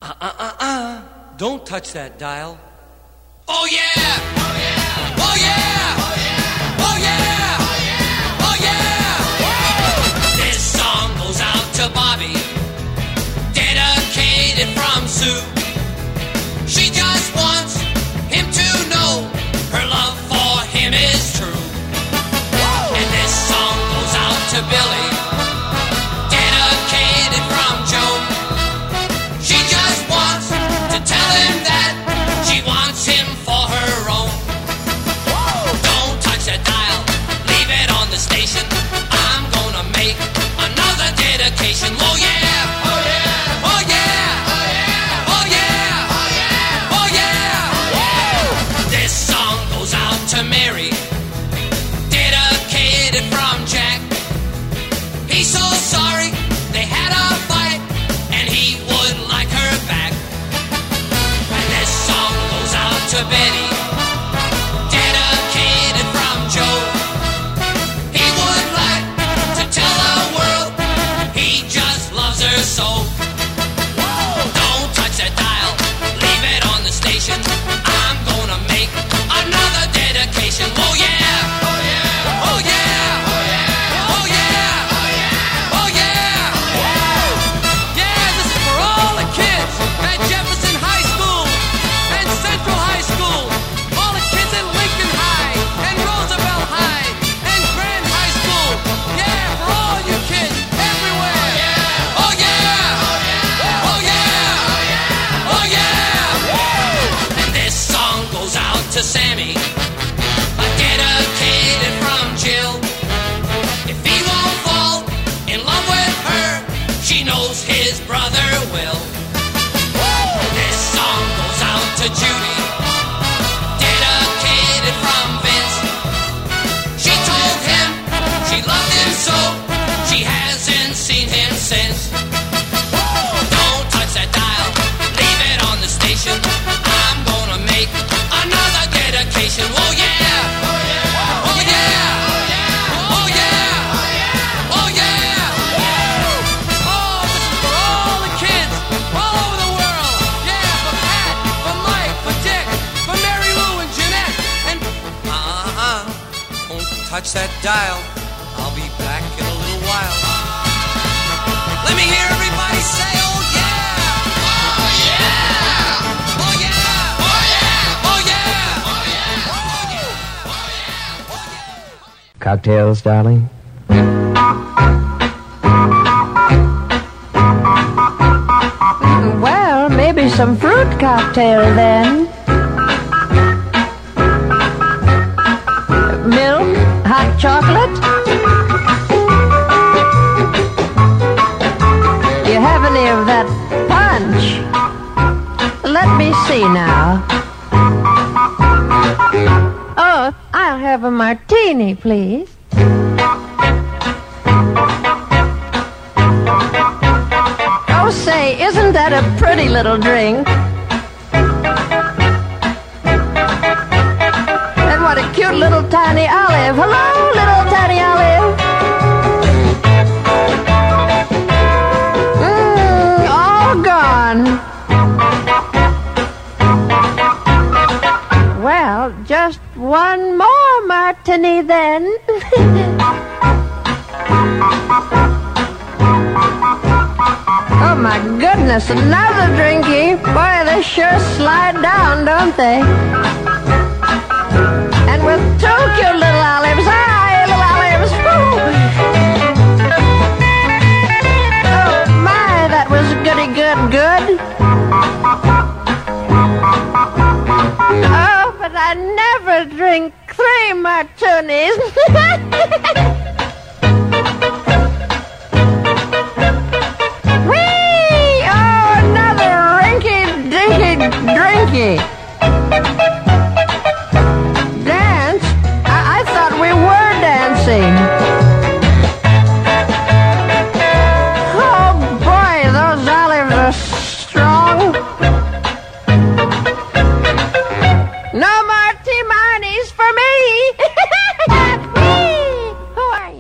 Don't touch that dial. Oh yeah! Oh yeah! Oh yeah! Oh yeah! Oh yeah! Oh yeah! This song goes out to Bobby, dedicated from Sue. She just wants him to know her love for him is true. And this song goes out to Billy, dedicated from Joe. She just wants to tell him that she wants him for her own. Don't touch that dial, leave it on the station. I'm gonna make another dedication. Oh yeah! Oh yeah! Oh yeah! Oh yeah! Oh yeah! Oh yeah! This song goes out to Mary, dedicated from Jack. He's so sorry they had a fight, and he would like her back. And this song goes out to Betty, dedicated from Joe. He would like to tell the world he just loves her so. Don't touch that dial, leave it on the station. I'm gonna make another dedication. Oh yeah! Oh yeah! Oh yeah! Oh yeah! Oh yeah! Oh yeah! Yeah, this is for all the kids at Jefferson High School and Central High School, all the kids at Lincoln High and Roosevelt High and Grand High School. Yeah, for all you kids everywhere. Oh yeah! Oh yeah! Oh yeah! And this song goes out to Sammy, dedicated from Jill. If he won't fall in love with her, she knows his brother will. This song goes out to Judy, dedicated from Vince. She told him she loved him so, she hasn't seen him since. Don't touch that dial, leave it on the station. I'm gonna make another dedication. Oh yeah! Oh yeah! Oh yeah! Oh yeah! Oh yeah! Oh, this is for all the kids all over the world. Yeah, for Pat, for Mike, for Dick, for Mary Lou and Jeanette, and Don't touch that dial. I'll be back in a little while. let me hear everybody say, oh yeah! Oh yeah! Oh yeah! Oh yeah! Oh yeah! Oh yeah! Oh yeah! Oh yeah! Cocktails, darling? Well, maybe some fruit cocktail then. Milk, hot chocolate. Do you have any of that punch? Let me see now. Oh, I'll have a martini, please. Oh, say, isn't that a pretty little drink? And what a cute little tiny olive. Hello, little tiny olive. All gone. Well, just one more martini then. Oh my goodness, another drinky. Boy, they sure slide down, don't they? And with two cute little olives. Hi, little olives. Woo. Oh my, that was goody good. Oh, but I never drink 3 martinis. Drinky. Dance? I thought we were dancing. Oh boy, those olives are strong. No martinis for me. Me. Who are you?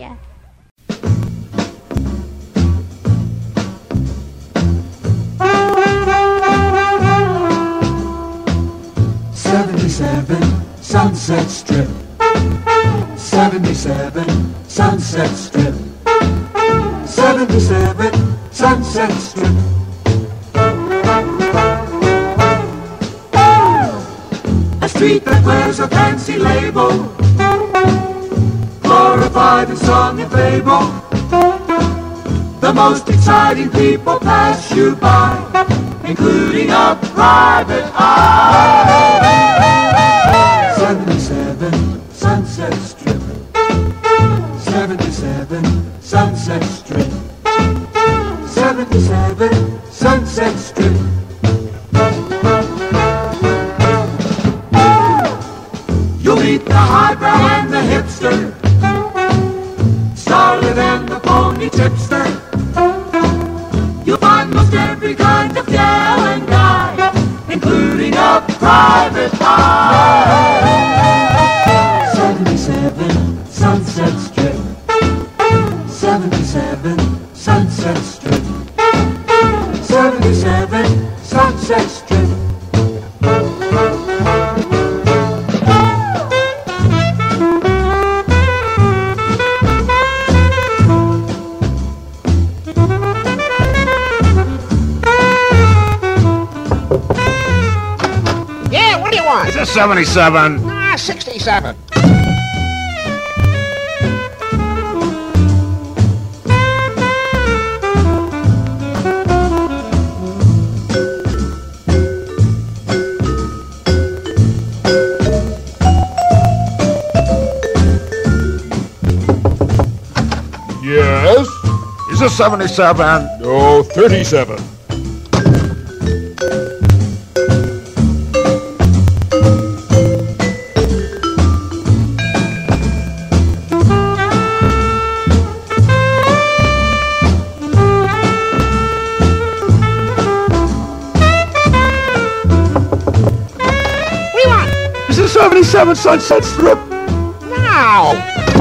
77 Sunset Strip. 77 Sunset Strip. A street that wears a fancy label, glorified in song and fable. The most exciting people pass you by, including a private eye. 77 Sunset Strip. 77 Sunset Strip. 77 Sunset Strip. You'll meet the highbrow and the hipster, starlet and the phony tipster. You'll find most every kind of gal and guy, including a private eye. 77 Sunset Strip. 77 Sunset Strip. 77 Sunset Strip. Yeah, what do you want? Is this 77? Nah, 67. Yes. Is this 77? No, 37. What do you want? Is this 77 Sunset Strip? No.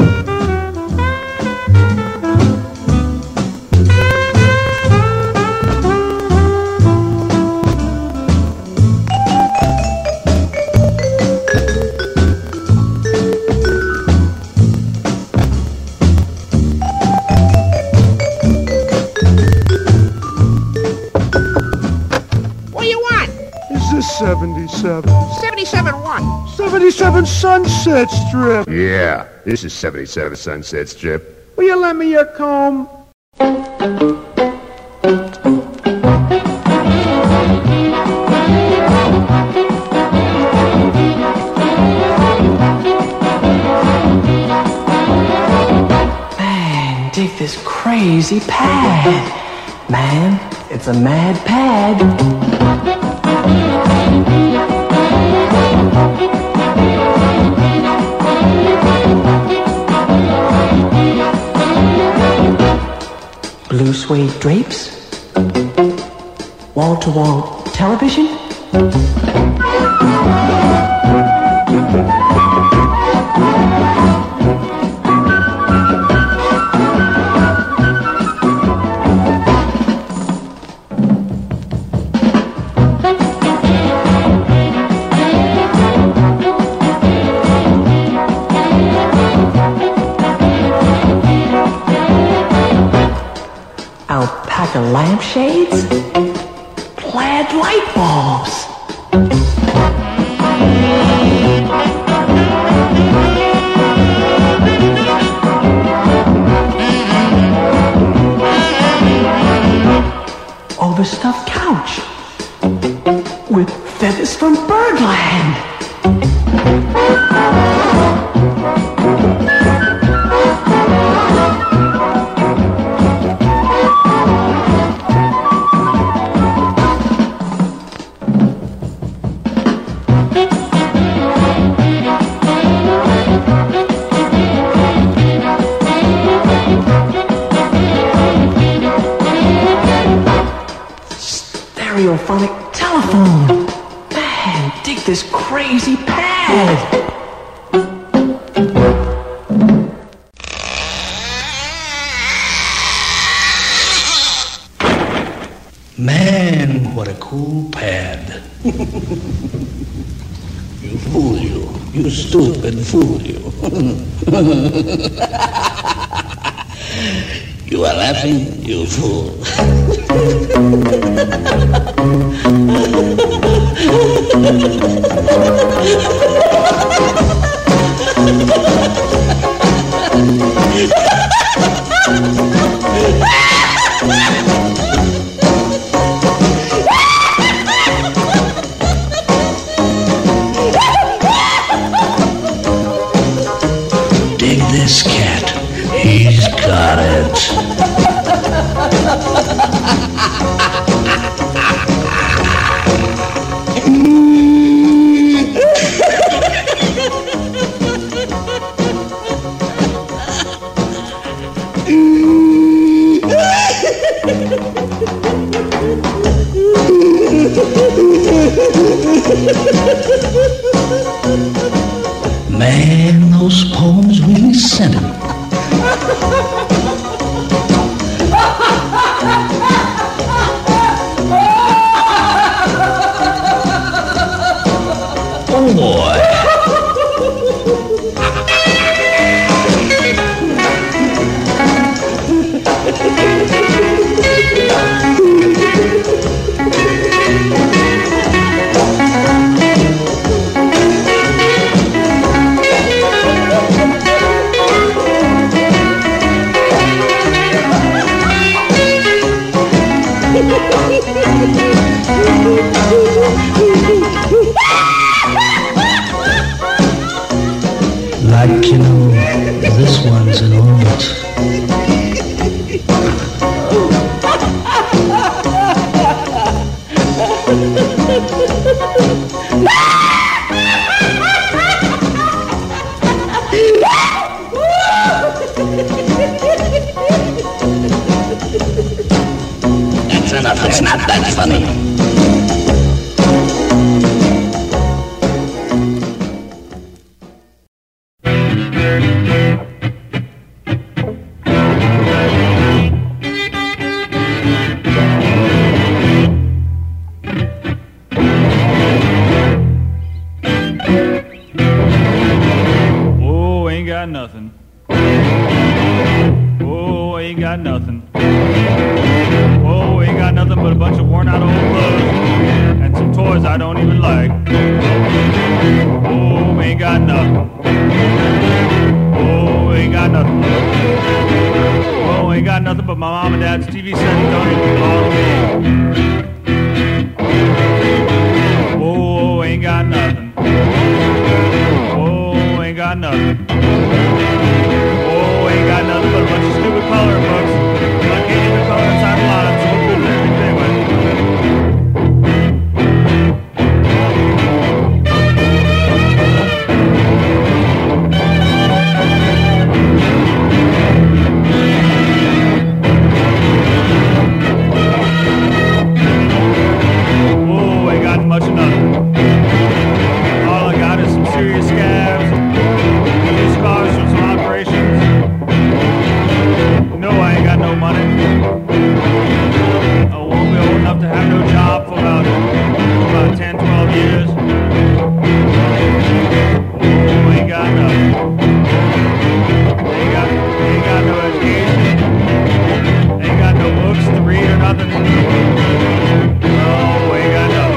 What do you want? Is this 77? 77 what? 77 Sunset Strip. Yeah, this is 77 Sunset Strip. Will you lend me your comb? Man, dig this crazy pad. Man, it's a mad pad. Blue suede drapes, wall-to-wall television. Alpaca lampshades, plaid light bulbs. Overstuffed couch with feathers from Birdland. Stereophonic telephone. Man, dig this crazy pad. Man, what a cool pad. You fool you. You stupid fool you. You are laughing, you fool. Dig this cat. He's got it. Man, those poems really sent him. Oh boy. Like, you know, this one's an old. That's enough, it's not that funny. Oh, ain't got nothing. Oh, ain't got nothing. Oh, ain't got nothing but a bunch of worn out old clothes and some toys I don't even like. Oh, ain't got nothing. Oh, ain't got nothing. Oh, ain't got nothing but my mom and dad's TV set and don't even belong to me. Oh, ain't got nothing. Oh, ain't got nothing. Oh, ain't got nothing but a bunch of stupid coloring books. I can't even color inside a lot. I'm so good at everything anyway. Oh, ain't got much of nothing. All I got is some serious scabs, a few scars from some operations. No, I ain't got no money. I won't be old enough to have no job for about 10, 12 years. Oh, ain't got nothing. Ain't got no education. Ain't got no books to read or nothing. Oh, ain't got nothing.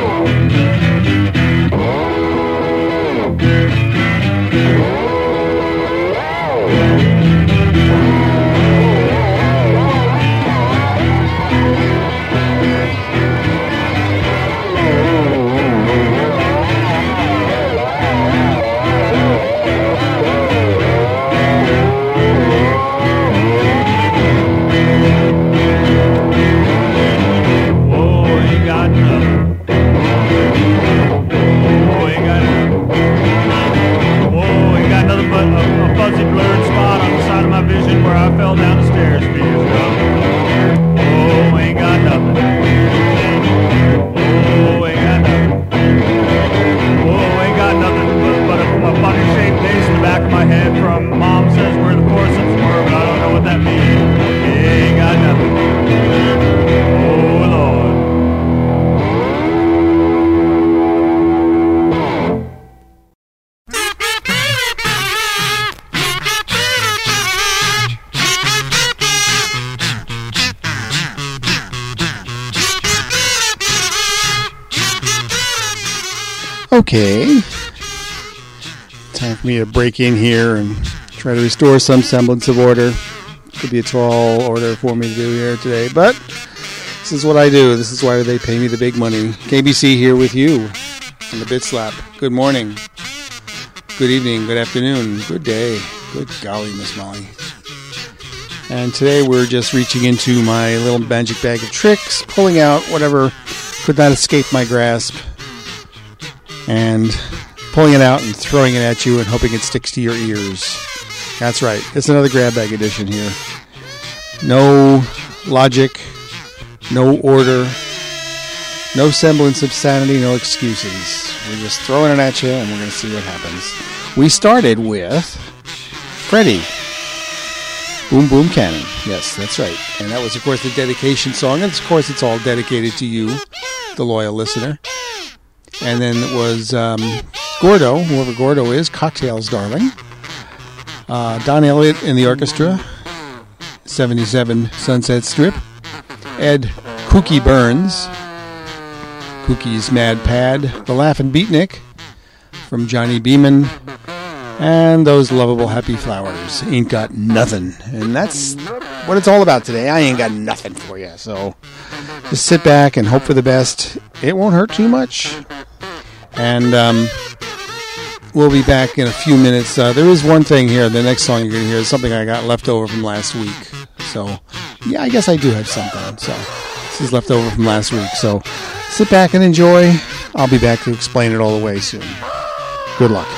Okay. Time for me to break in here and try to restore some semblance of order. Could be a tall order for me to do here today, but this is what I do. This is why they pay me the big money. KBC here with you on the Bit Slap. Good morning. Good evening. Good afternoon. Good day. Good golly, Miss Molly. And today we're just reaching into my little magic bag of tricks, pulling out whatever could not escape my grasp, and pulling it out and throwing it at you and hoping it sticks to your ears. That's right. It's another grab bag edition here. No logic, no order, no semblance of sanity, no excuses. We're just throwing it at you and we're going to see what happens. We started with Freddie. Boom Boom Cannon. Yes, that's right. And that was, of course, the dedication song. And, of course, it's all dedicated to you, the loyal listener. And then it was Gordo, whoever Gordo is, Cocktails Darling. Don Elliott in the orchestra, 77 Sunset Strip. Ed Kookie Burns, Kookie's Mad Pad. The Laughin' Beatnik from Johnny Beeman. And those lovable happy flowers. Ain't got nothing. And that's what it's all about today. I ain't got nothing for you. So just sit back and hope for the best. It won't hurt too much. And we'll be back in a few minutes. There is one thing here. The next song you're going to hear is something I got left over from last week. So, yeah, I guess I do have something. So this is left over from last week. So sit back and enjoy. I'll be back to explain it all the way soon. Good luck.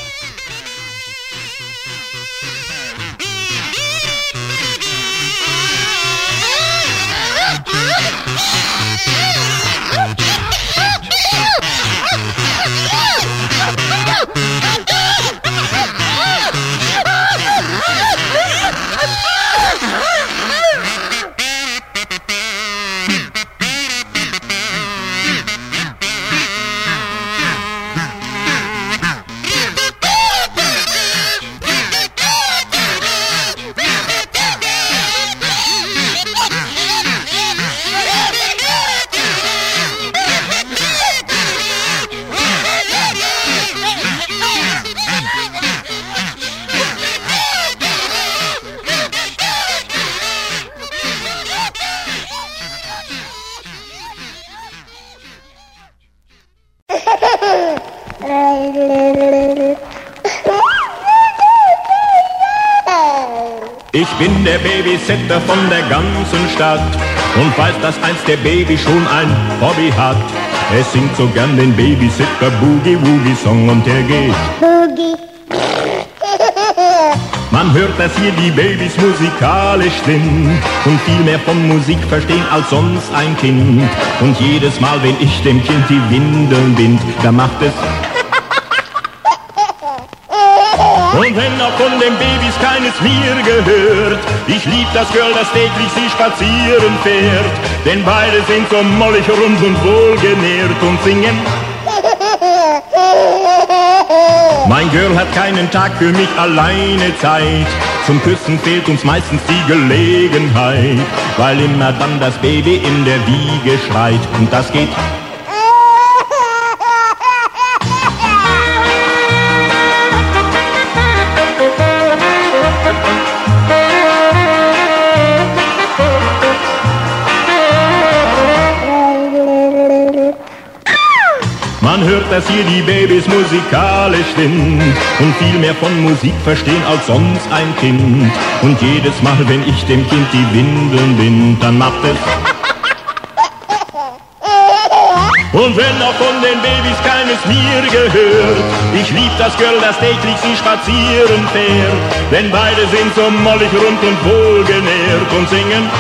Ich bin der Babysitter von der ganzen Stadt und weiß, dass einst der Baby schon ein Hobby hat. Er singt so gern den Babysitter Boogie Woogie Song und der geht Boogie. Man hört, dass hier die Babys musikalisch sind und viel mehr von Musik verstehen als sonst ein Kind. Und jedes Mal, wenn ich dem Kind die Windeln bind, da macht es und wenn auch von den Babys keines mir gehört, ich lieb das Girl, das täglich sie spazieren fährt. Denn beide sind so mollig rund und wohlgenährt und singen. Mein Girl hat keinen Tag für mich alleine Zeit. Zum Küssen fehlt uns meistens die Gelegenheit, weil immer dann das Baby in der Wiege schreit. Und das geht Man hört, dass hier die Babys musikalisch sind und viel mehr von Musik verstehen als sonst ein Kind. Und jedes Mal, wenn ich dem Kind die Windeln bind, dann macht es und wenn auch von den Babys keines mir gehört, ich lieb das Girl, das täglich sie spazieren fährt. Denn beide sind so mollig rund und wohlgenährt und singen.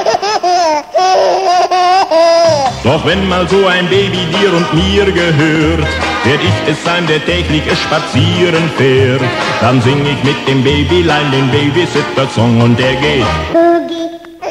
Doch wenn mal so ein Baby dir und mir gehört, werd ich es sein, der täglich es spazieren fährt. Dann sing ich mit dem Babylein den Babysitter-Song und der geht Boogie.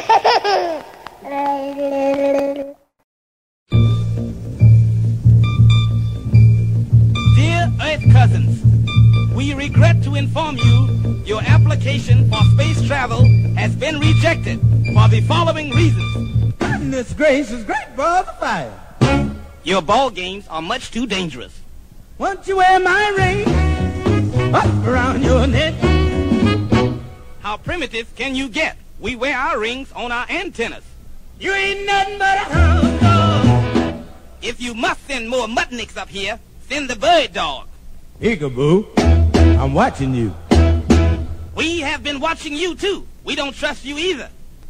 Dear Earth cousins, we regret to inform you your application for space travel has been rejected for the following reasons. Goodness gracious, great balls of fire. Your ball games are much too dangerous. Won't you wear my ring up around your neck? How primitive can you get? We wear our rings on our antennas. You ain't nothing but a hound dog. If you must send more muttnicks up here, send the bird dog. Peekaboo, I'm watching you. We have been watching you too. We don't trust you either.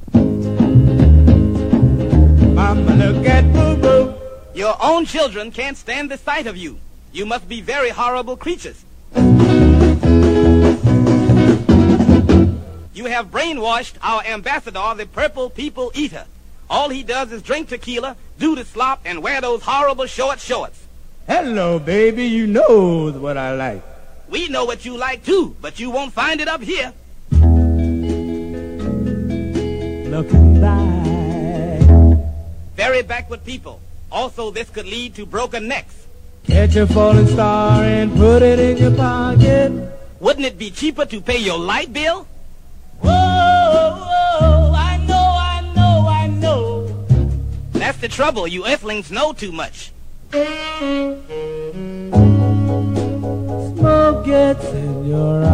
Mama, look at boo-boo. Your own children can't stand the sight of you. You must be very horrible creatures. You have brainwashed our ambassador, the Purple People Eater. All he does is drink tequila, do the slop, and wear those horrible short shorts. Hello, baby, you know what I like. We know what you like too, but you won't find it up here. Looking back. Very backward people. Also, this could lead to broken necks. Catch a falling star and put it in your pocket. Wouldn't it be cheaper to pay your light bill? Whoa, whoa, I know. That's the trouble. You earthlings know too much. Smoke gets in your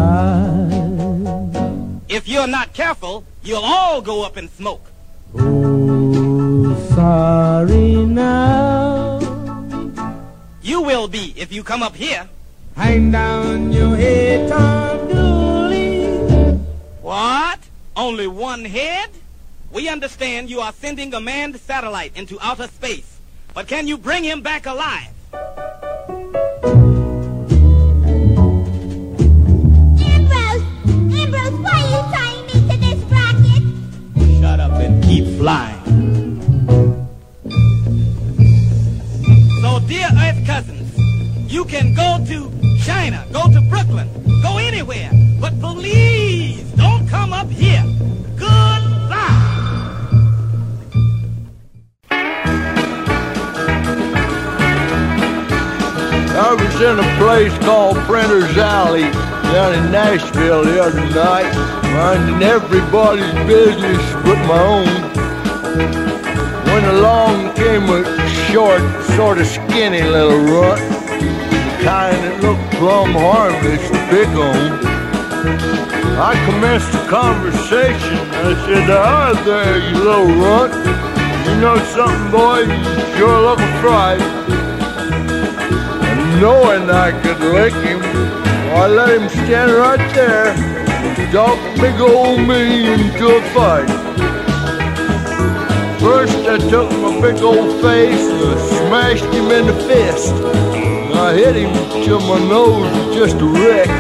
eyes. If you're not careful, you'll all go up in smoke. Oh, sorry now. You will be if you come up here. Hang down your head, Tom Dooley. What? Only one head? We understand you are sending a manned satellite into outer space. But can you bring him back alive? Ambrose, why are you tying me to this bracket? Shut up and keep flying. So, dear Earth cousins, you can go to China, go to Brooklyn, go anywhere, but please don't come up here. Goodbye. I was in a place called Printer's Alley down in Nashville the other night, minding everybody's business but my own. When along came a short, sort of skinny little runt, the kind that looked plumb harmless to pick on. I commenced a conversation. I said, "Hi there, you little runt. You know something, boy? You sure look a fright." And knowing I could lick him, I let him stand right there and talk big old me into a fight. First I took my big old face and I smashed him in the fist. And I hit him till my nose was just a wreck.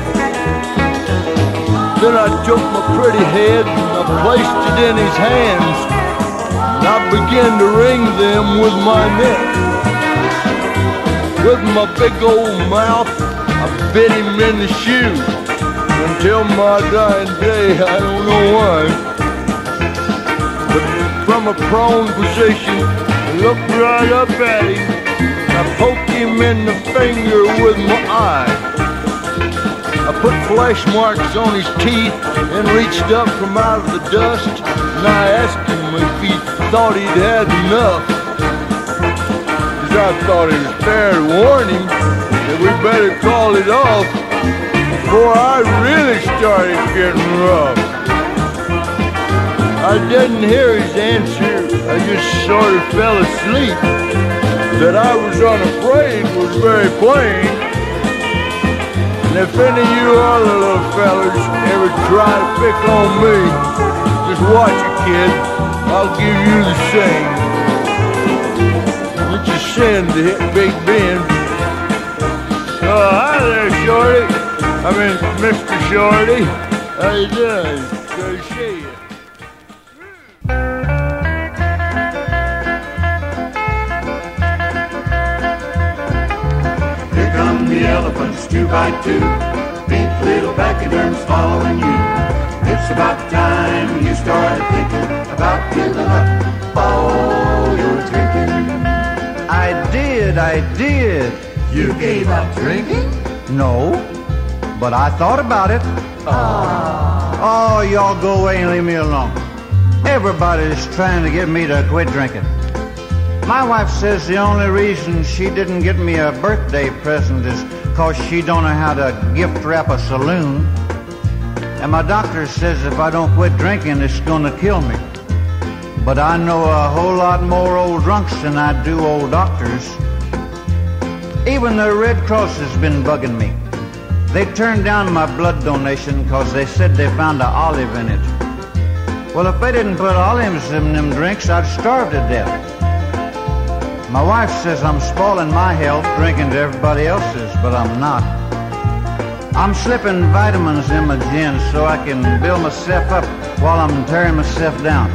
Then I took my pretty head and I placed it in his hands. And I began to wring them with my neck. With my big old mouth, I bit him in the shoe. Until my dying day, I don't know why. But from a prone position, I looked right up at him. I poked him in the finger with my eye. I put flesh marks on his teeth and reached up from out of the dust. And I asked him if he thought he'd had enough. Cause I thought it was fair to warn him that we better call it off before I really started getting rough. I didn't hear his answer, I just sort of fell asleep. That I was unafraid was very plain. And if any of you other little fellas ever try to pick on me, just watch it, kid, I'll give you the same. It's a sin to hit Big Ben. Hi there, Shorty. I mean, Mr. Shorty. How you doing? Good to see you. Here come the elephants, 2 by 2. Pink little pachyderms following you. It's about time you started thinking about giving up all your drinking. I did. You gave up drinking? No, but I thought about it. Oh, y'all go away and leave me alone. Everybody's trying to get me to quit drinking. My wife says the only reason she didn't get me a birthday present is 'cause she don't know how to gift wrap a saloon. And my doctor says if I don't quit drinking, it's gonna kill me. But I know a whole lot more old drunks than I do old doctors. Even the Red Cross has been bugging me. They turned down my blood donation 'cause they said they found an olive in it. Well, if they didn't put olives in them drinks, I'd starve to death. My wife says I'm spoiling my health drinking to everybody else's, but I'm not. I'm slipping vitamins in my gin so I can build myself up while I'm tearing myself down.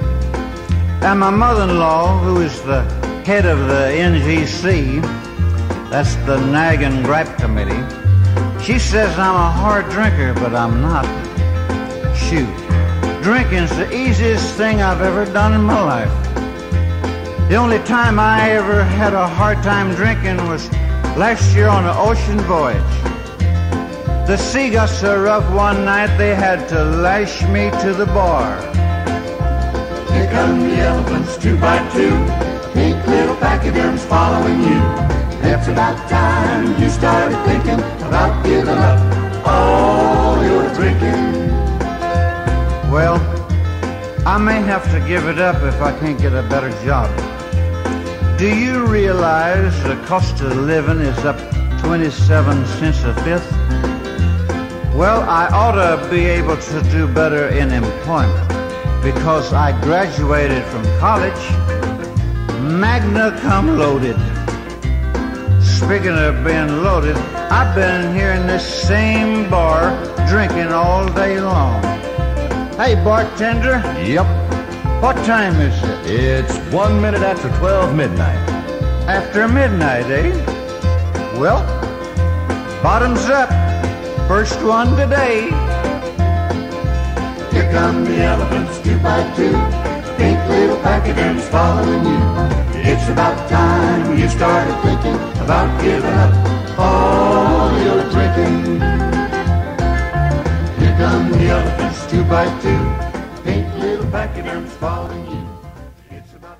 And my mother-in-law, who is the head of the NGC, that's the Nag and Gripe Committee, she says I'm a hard drinker, but I'm not. Shoot, drinking's the easiest thing I've ever done in my life. The only time I ever had a hard time drinking was last year on an ocean voyage. The sea got so rough one night they had to lash me to the bar. Here come the elephants, 2 by 2, pink little pachyderms following you. It's about time you started thinking about giving up all your drinking. Well, I may have to give it up if I can't get a better job. Do you realize the cost of living is up 27 cents a fifth? Well, I ought to be able to do better in employment because I graduated from college, magna cum loaded. Speaking of being loaded, I've been here in this same bar drinking all day long. Hey, bartender. Yep. What time is it? It's 1 minute after 12 midnight. After midnight, eh? Well, bottoms up. First one today. Here come the elephants, 2 by 2, pink little pachyderms following you. It's about time you started thinking about giving up all your drinking. Here come the elephants, 2 by 2, pink little pachyderms following you. It's about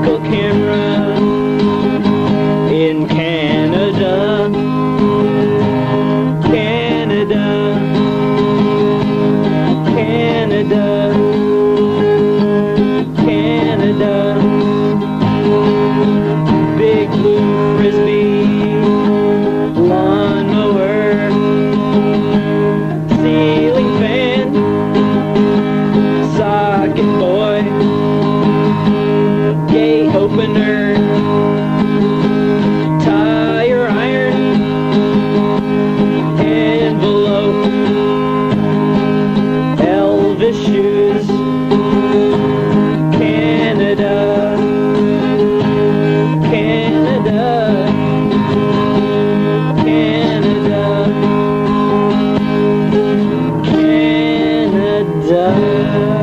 Uncle Cameron in Canada. Canada, Canada, Canada. Big blue frisbee, lawnmower, ceiling fan, socket boy, gate opener, tire iron, envelope, Elvis shoes, Canada, Canada, Canada, Canada.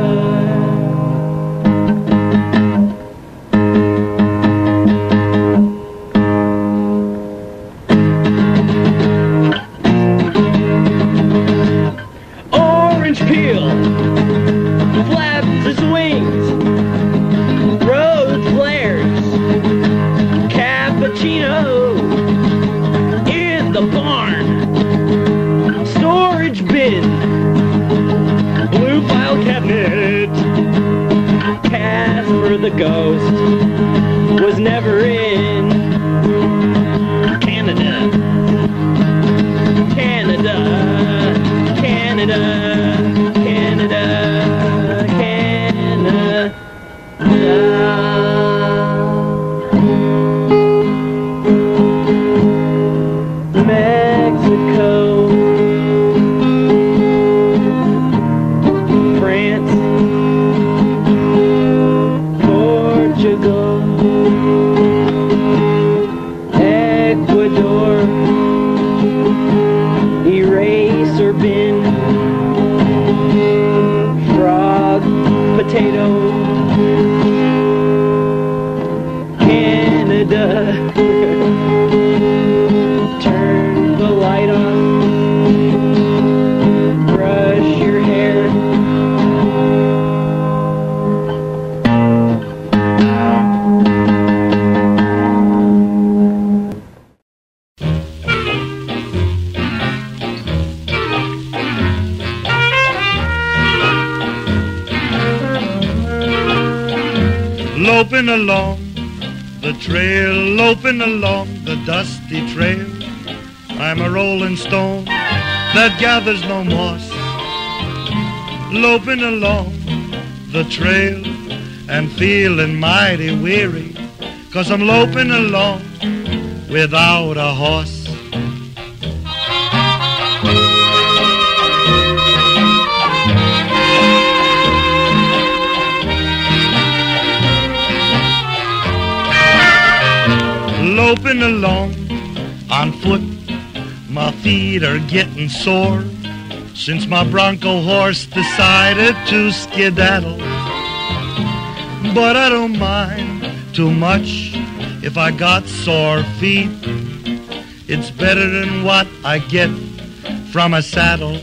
Orange peel flaps its wings, road flares, cappuccino in the barn, storage bin, blue file cabinet. Casper the ghost was never in Canada, Canada, Canada, Canada, Canada. Mexico, France, Portugal, Ecuador, eraser bin, frog, potato, Canada. Turn the light on, brush your hair. Loping along the trail, loping along the dusty trail. I'm a rolling stone that gathers no moss. Loping along the trail and feeling mighty weary, 'cause I'm loping along without a horse. Loping along on foot, my feet are getting sore since my bronco horse decided to skedaddle. But I don't mind too much if I got sore feet. It's better than what I get from a saddle.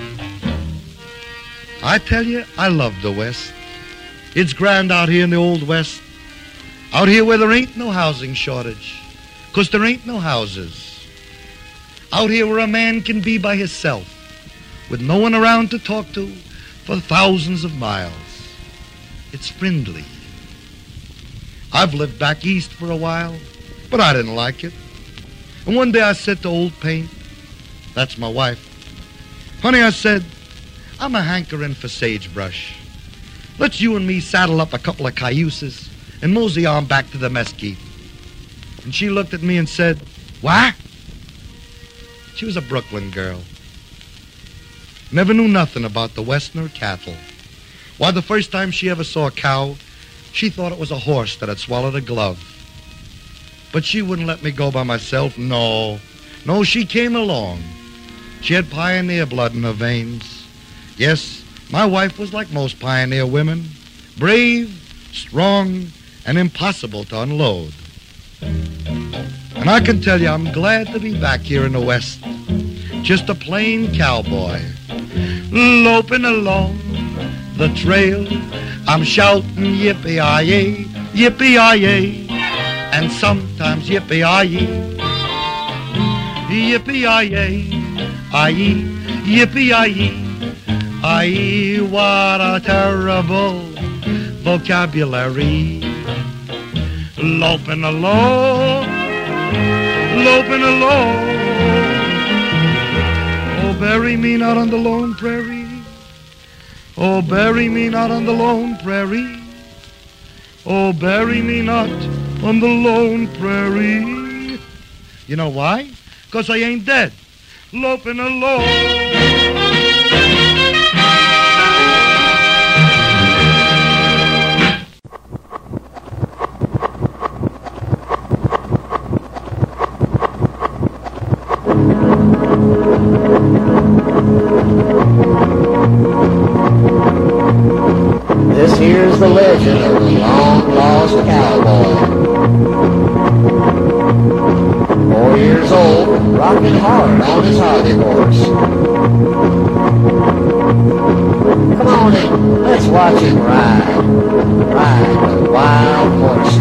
I tell you, I love the West. It's grand out here in the old West. Out here where there ain't no housing shortage, 'cause there ain't no houses. Out here where a man can be by himself, with no one around to talk to for thousands of miles. It's friendly. I've lived back east for a while, but I didn't like it. And one day I said to old Paint, that's my wife, honey, I said, I'm a hankering for sagebrush. Let's you and me saddle up a couple of cayuses and mosey on back to the mesquite. And she looked at me and said, what? She was a Brooklyn girl. Never knew nothing about the West nor cattle. Why, the first time she ever saw a cow, she thought it was a horse that had swallowed a glove. But she wouldn't let me go by myself, no. No, she came along. She had pioneer blood in her veins. Yes, my wife was like most pioneer women, brave, strong, and impossible to unload. And I can tell you, I'm glad to be back here in the West. Just a plain cowboy, loping along the trail. I'm shouting yippee-yi-yay, yippee-yi-yay, and sometimes yippee-yi-yay, yippee-yi-yay, aye, yippee-yi-yay, aye, what a terrible vocabulary. Loping along, loping along. Oh, bury me not on the lone prairie. Oh, bury me not on the lone prairie. Oh, bury me not on the lone prairie. You know why? 'Cause I ain't dead. Loping along. This here's the legend of the long-lost cowboy. 4 years old, rocking hard on his hobby horse. Come on in, let's watch him ride. Ride the wild horse.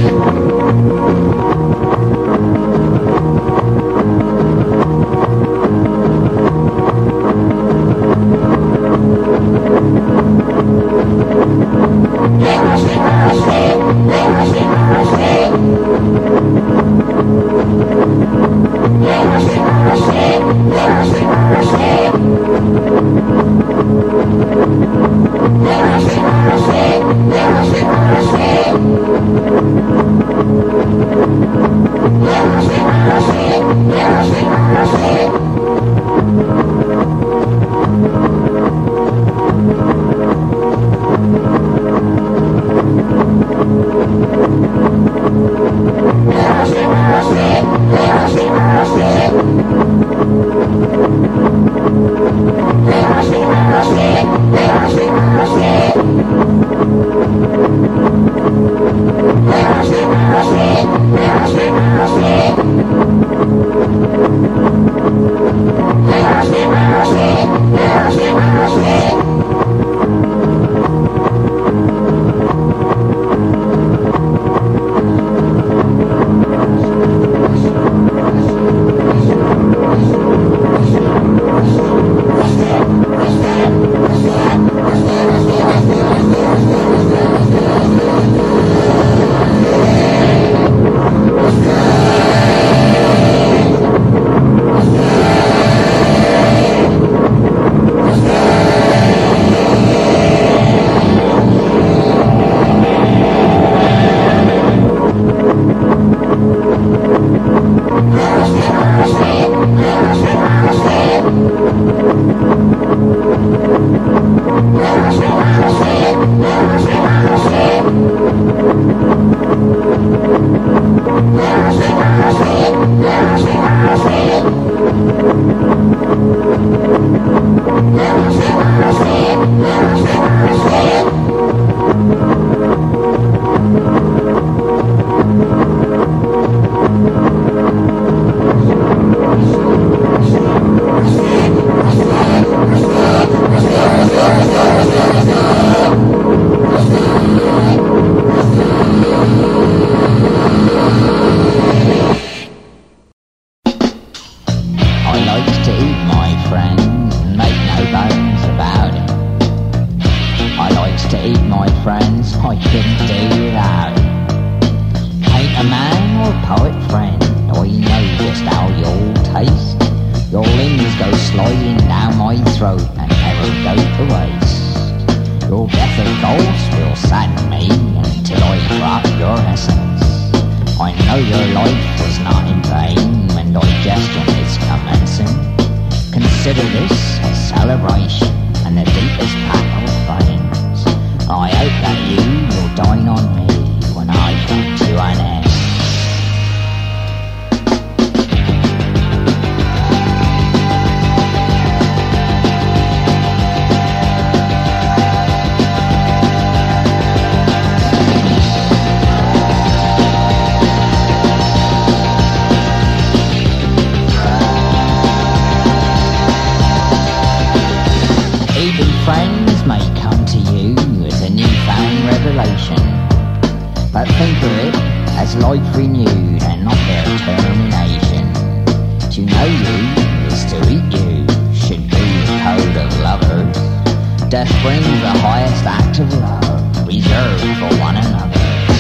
population. But think of it as life renewed and not their termination. To know you is to eat you, should be the code of lovers. Death brings the highest act of love, reserved for one another.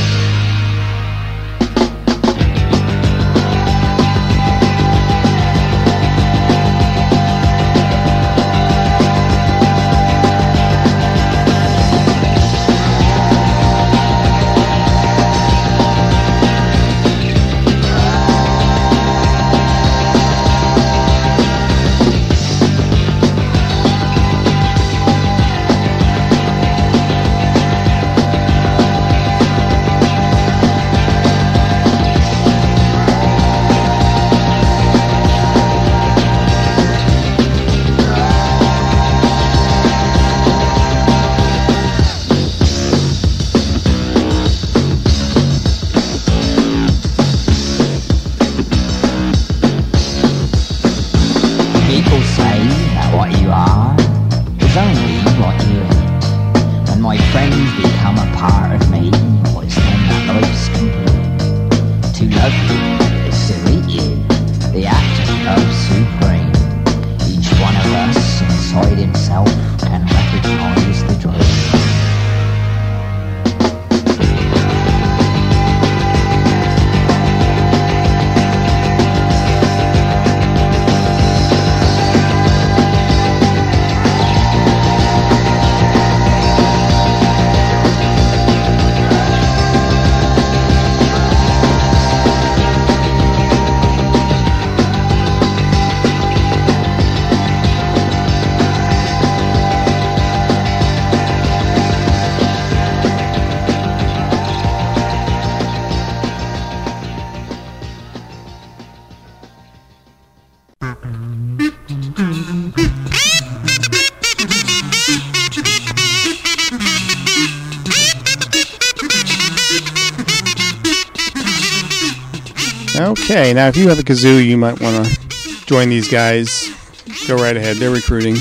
Okay, now if you have a kazoo, you might want to join these guys. Go right ahead. They're recruiting.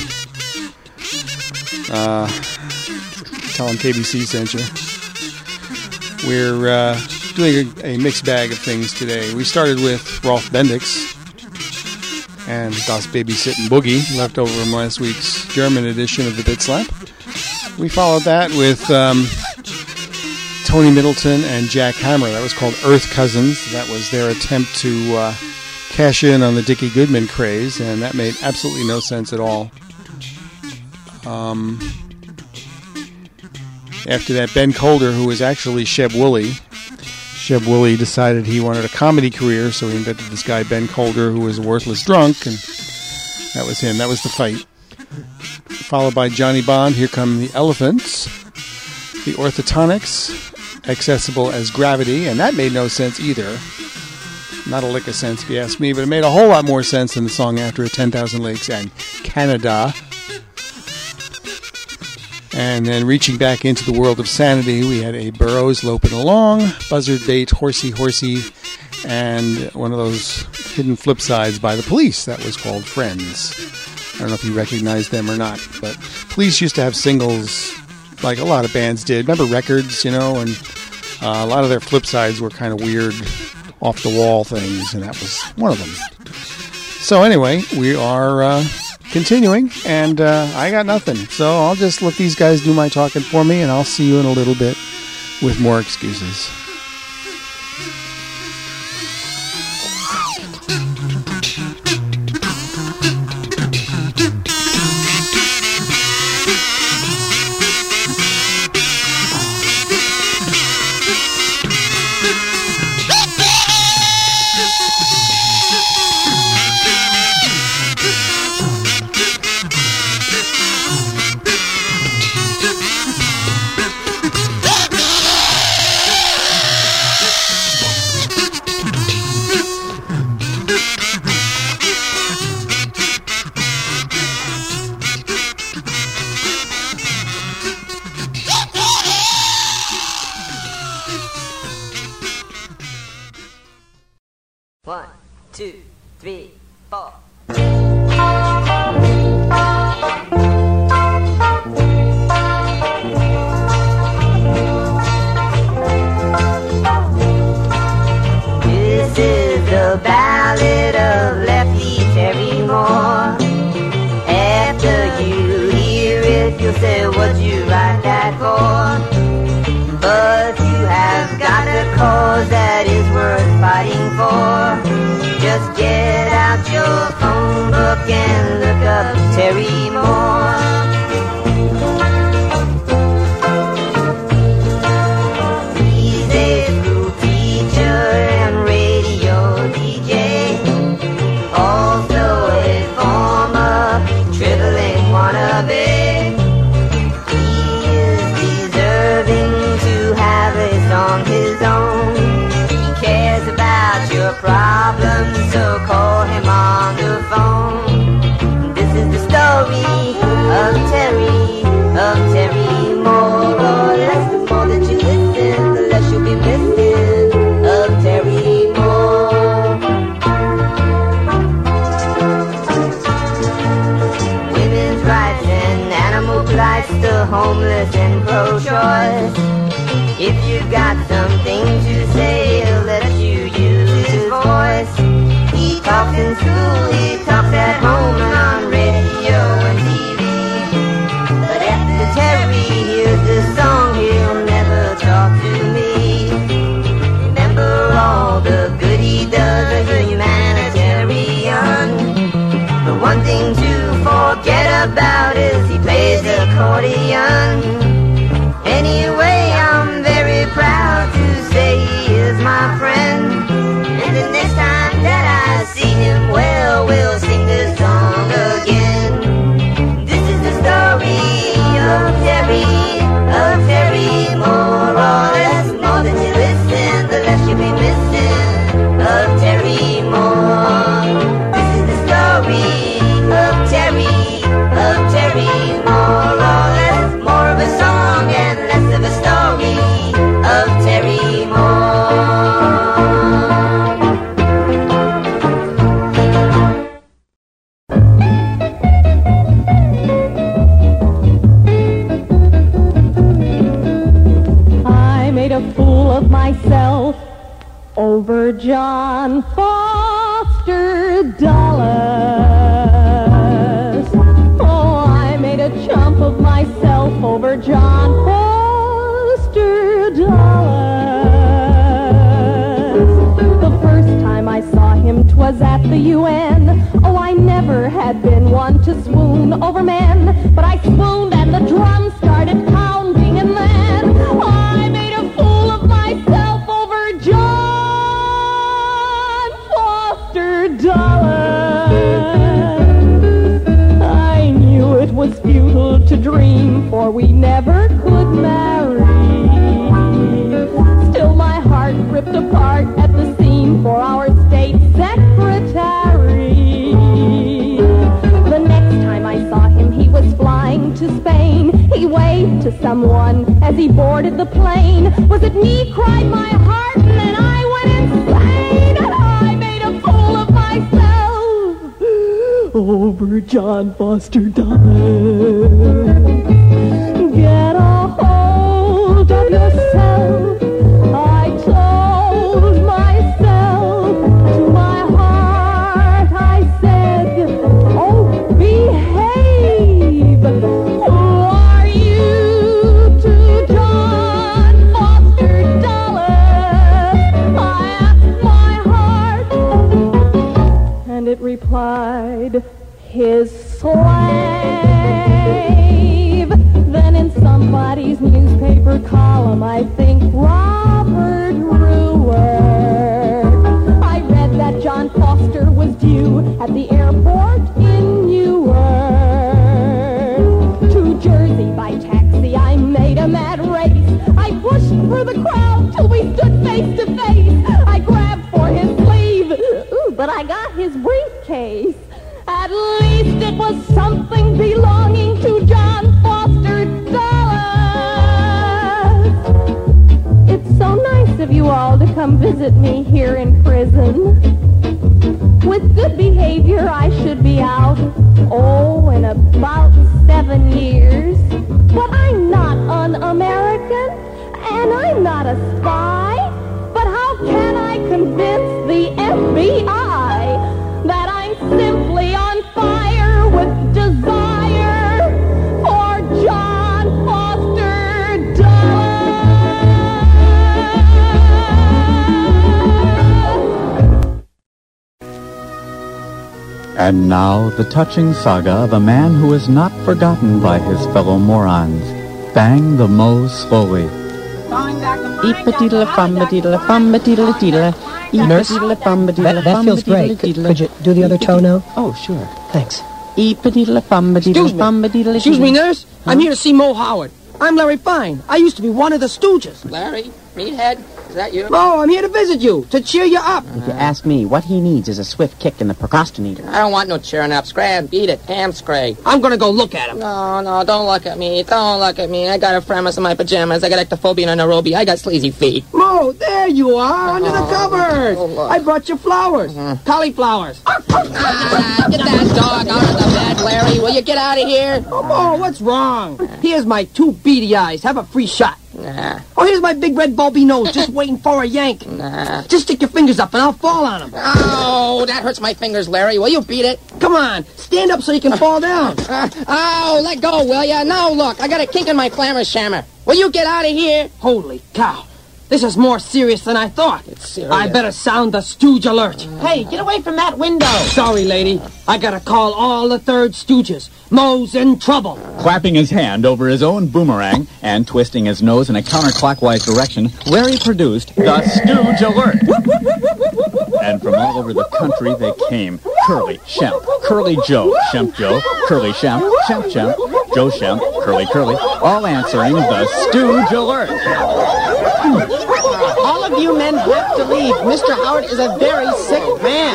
Tell them KBC sent you. We're doing a mixed bag of things today. We started with Rolf Bendix and Das Babysitting Boogie, left over from last week's German edition of the Bit Slap. We followed that with Tony Middleton and Jack Hammer. That was called Earth Cousins. That was their attempt to cash in on the Dickie Goodman craze, and that made absolutely no sense at all. After that, Ben Colder, who was actually Sheb Woolley. Sheb Woolley decided he wanted a comedy career, so he invented this guy, Ben Colder, who was a worthless drunk, and that was him. That was the fight. Followed by Johnny Bond, Here Come the Elephants. The Orthotonics, Accessible as Gravity, and that made no sense either. Not a lick of sense if you ask me, but it made a whole lot more sense than the song after it, 10,000 Lakes and Canada. And then reaching back into the world of sanity, we had a Burroughs Loping Along, Buzzard Bait, Horsey Horsey, and one of those hidden flip sides by the Police that was called Friends. I don't know if you recognize them or not, but Police used to have singles like a lot of bands did. Remember Records, you know, and a lot of their flip sides were kind of weird, off-the-wall things, and that was one of them. So anyway, we are continuing, and I got nothing. So I'll just let these guys do my talking for me, and I'll see you in a little bit with more excuses. your phone book and look up Terry Moore. He's a school teacher and radio DJ, also a former dribbling wannabe. He is deserving to have a song his own. He cares about your problems, so call him on the phone. This is the story of Terry Moore. Oh, that's the more that you listen, the less you'll be missing of Terry Moore. Women's rights and animal plights, the homeless and pro-choice. If you've got something to say, he'll let you use his voice. He talks in school, he talks at home and on radio and TV. But after Terry hears this song, he'll never talk to me. Remember all the good he does as a humanitarian. The one thing to forget about is he plays accordion. Anyway, I'm very proud to say he is my friend. And the next time that I see him, well, we'll sing this song again. This is the story of Terry Moore. Oh, that's more than you listen, the less you'll be missing of Terry Moore. This is the story of Terry Moore. Oh, that's more of a song and less of a story of Terry Moore. I made a fool of myself over John Foster Dulles. Oh, I made a chump of myself over John Foster Dulles. The first time I saw him, 'twas at the UN. Oh, I never had been one to swoon over men, but I swooned and the drum started pounding, and then I made a fool of myself over John Foster Dulles. I knew it was futile to dream, for we never could marry. Still my heart ripped apart at the seam for our state secretary. The next time I saw him, he was flying to Spain. He waved to someone as he boarded the plane. Was it me? Cried my heart, and then I went insane. And I made a fool of myself over John Foster Dulles. Get a hold of yourself, I told myself. To my heart I said, oh, behave. Who are you to John Foster Dulles? I asked my heart, and it replied, his slave. Then in somebody's newspaper column, I think Robert Reward, I read that John Foster was due at the airport in Newark. To Jersey by taxi, I made a mad race. I pushed through the crowd till we stood face to face. I grabbed for his sleeve, but I got his briefcase. At least it was something belonging to John Foster Dulles. It's so nice of you all to come visit me here in prison. With good behavior, I should be out, oh, in about 7 years. But I'm not un-American, and I'm not a spy. But how can I convince the FBI that I'm simply on fire with desire for John Foster Dulles? And now, the touching saga of a man who is not forgotten by his fellow morons. Bang the Moe slowly. Nurse, that feels great. Could you do the other toe now? Oh, sure. Thanks. Excuse me, nurse. I'm here to see Moe Howard. I'm Larry Fine. I used to be one of the Stooges. Larry? Meathead? Is that you? Moe, I'm here to visit you, to cheer you up. If you ask me, what he needs is a swift kick in the procrastinator. I don't want no cheering up. Scrab, beat it. Hamstray. I'm gonna go look at him. No, don't look at me. Don't look at me. I got a premise in my pajamas. I got ectophobia and Nairobi. I got sleazy feet. Moe, there you are, under the covers. I brought you flowers. Cauliflowers. Get that dog out of the bed, Larry. Will you get out of here? Oh, Moe, what's wrong? Here's my 2 beady eyes. Have a free shot. Nah. Oh, here's my big red bulby nose, just waiting for a yank. Nah. Just stick your fingers up and I'll fall on him. Oh, that hurts my fingers, Larry. Will you beat it? Come on, stand up so you can fall down. Oh, let go, will ya? Now look, I got a kink in my flammer shammer. Will you get out of here? Holy cow. This is more serious than I thought. It's serious. I better sound the stooge alert. Hey, get away from that window. Sorry, lady. I gotta call all the third stooges. Moe's in trouble. Clapping his hand over his own boomerang and twisting his nose in a counterclockwise direction, Larry produced the Stooge Alert. And from all over the country they came. Curly Shemp, Curly Joe, Shemp Joe, Curly Shemp, Shemp Shemp, Joe Shemp, Curly Curly, all answering the Stooge Alert. All of you men have to leave. Mr. Howard is a very sick man.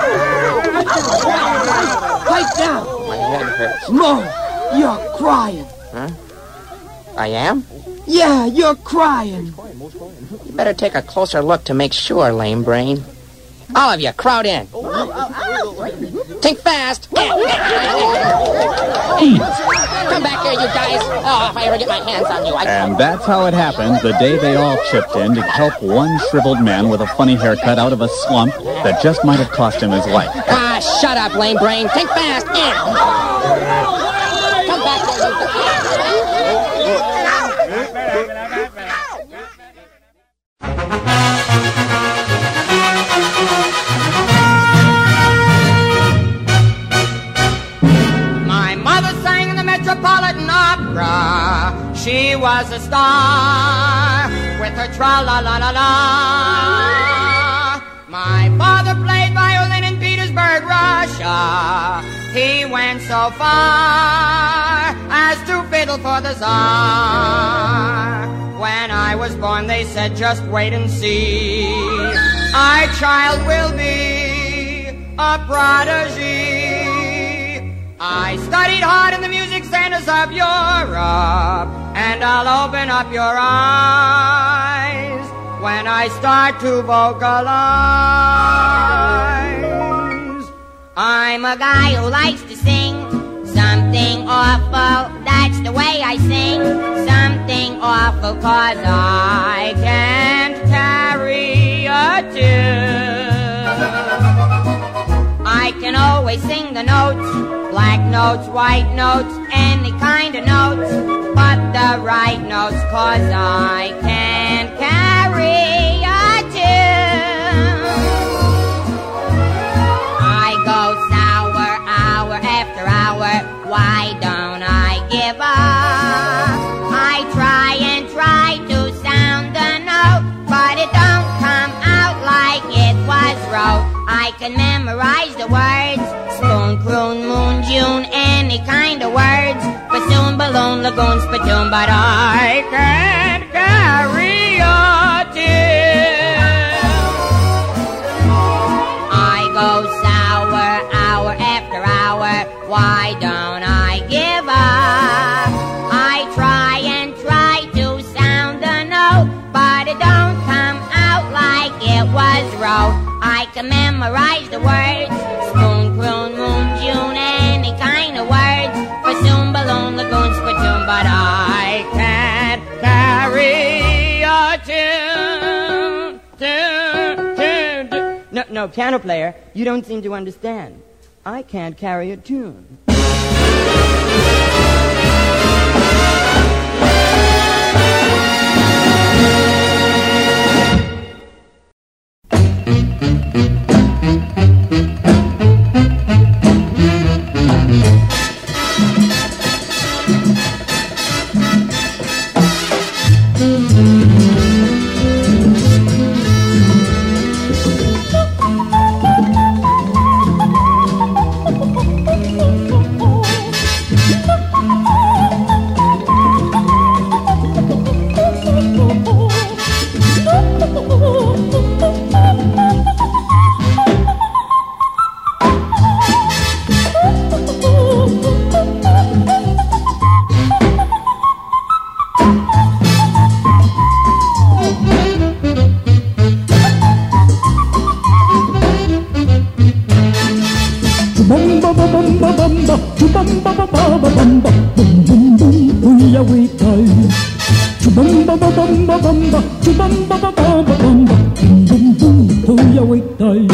Pipe down. My head hurts. Moe, you're crying. Huh? I am? Yeah, you're crying. You better take a closer look to make sure, lame brain. All of you, crowd in. Think fast. Hey, come back here, you guys. Oh, if I ever get my hands on you, And that's how it happened the day they all chipped in to help one shriveled man with a funny haircut out of a slump that just might have cost him his life. Ah, shut up, lame brain. Think fast. Come back here, you My mother sang in the Metropolitan Opera. She was a star with her tra-la-la-la-la. My father played violin in Petersburg, Russia. He went so far as to fiddle for the Tsar. When I was born, they said, just wait and see. Our child will be a prodigy. I studied hard in the music centers of Europe, and I'll open up your eyes when I start to vocalize. I'm a guy who likes to sing something awful, that's the way I sing. Something awful, 'cause I can't carry a tune. I can always sing the notes, black notes, white notes, any kind of notes, but the right notes, 'cause I can't carry a tune. I go sour hour after hour, why don't I give up? I try and try to sound the note, but it don't come out like it was wrote. I can memorize the words, spoon, croon, moon, June, any kind of words, bassoon, balloon, lagoon, spittoon, but I can't carry a tune. I go sour hour after hour, why don't I give up? I try and try to sound the note, but it don't come out like it was wrote. I can memorize the words, spoon, croon, moon, June, any kind of words, bassoon, balloon, lagoon, spittoon, but I can't carry a tune. No, piano player, you don't seem to understand. I can't carry a tune. bamba, bamba, bamba, bamba, boom, boom, boom, pull your weight down.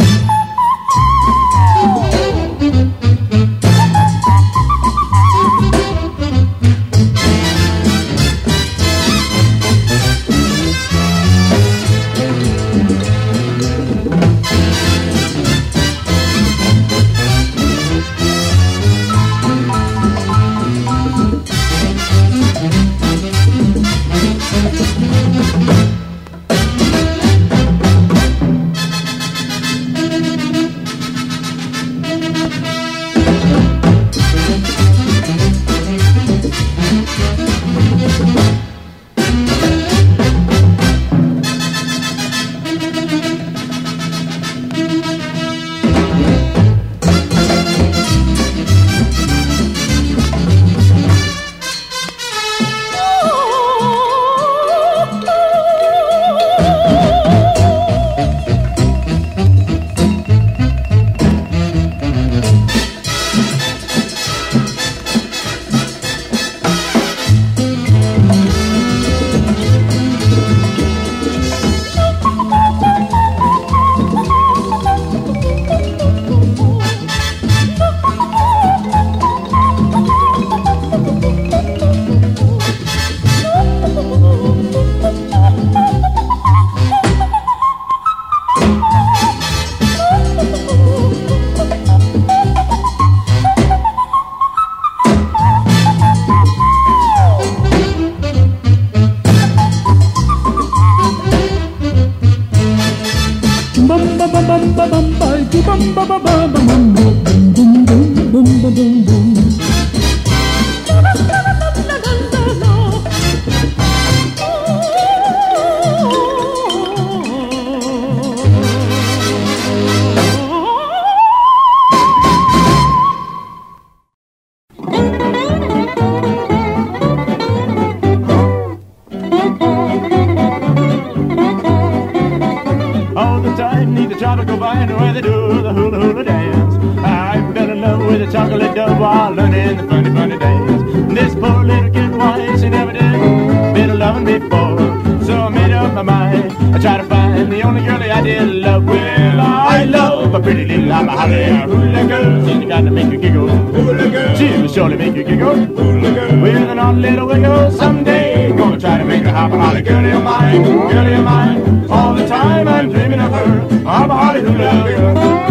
Surely make you giggle. With an odd little wiggle someday. Gonna try to make her hop a holly girlie of mine, girlie of mine. All the time I'm dreaming of her, hop a holly hula girl.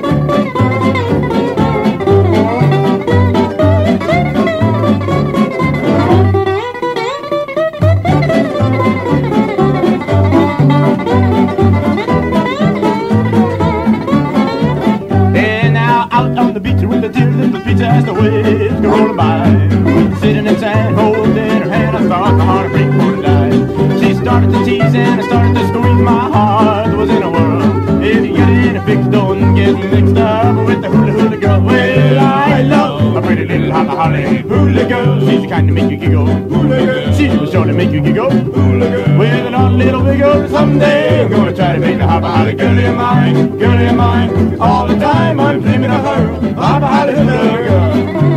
As the waves go rolling by, sitting in sand, holding her hand, I thought my heart would break before it died. She started to tease and I started to squeeze. My heart was in a whirl. If you get it in a fix, don't get mixed up with the hula hula girl. Well, I love a pretty little holla holly hula girl. She's the kind to make you giggle. Hula girl. She will surely make you giggle. Hula girl. With an odd little wiggle someday. I'm gonna try to make the hopper holly girlie of mine, girlie of mine. All the time I'm dreaming of her, hopper holly hula girl.